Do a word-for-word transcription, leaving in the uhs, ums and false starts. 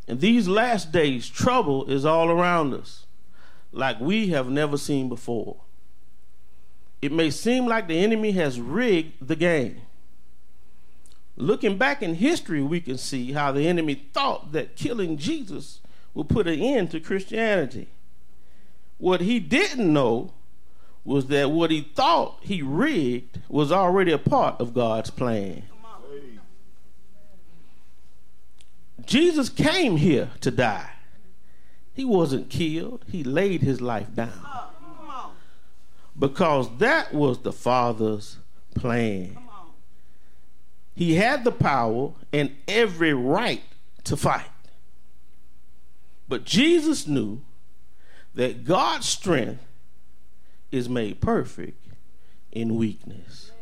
In these last days, trouble is all around us, like we have never seen before. It may seem like the enemy has rigged the game. Looking back in history, we can see how the enemy thought that killing Jesus would put an end to Christianity. What he didn't know was that what he thought he rigged was already a part of God's plan. Jesus came here to die. He wasn't killed. He laid his life down. Because that was the Father's plan. He had the power and every right to fight. But Jesus knew that God's strength is made perfect in weakness.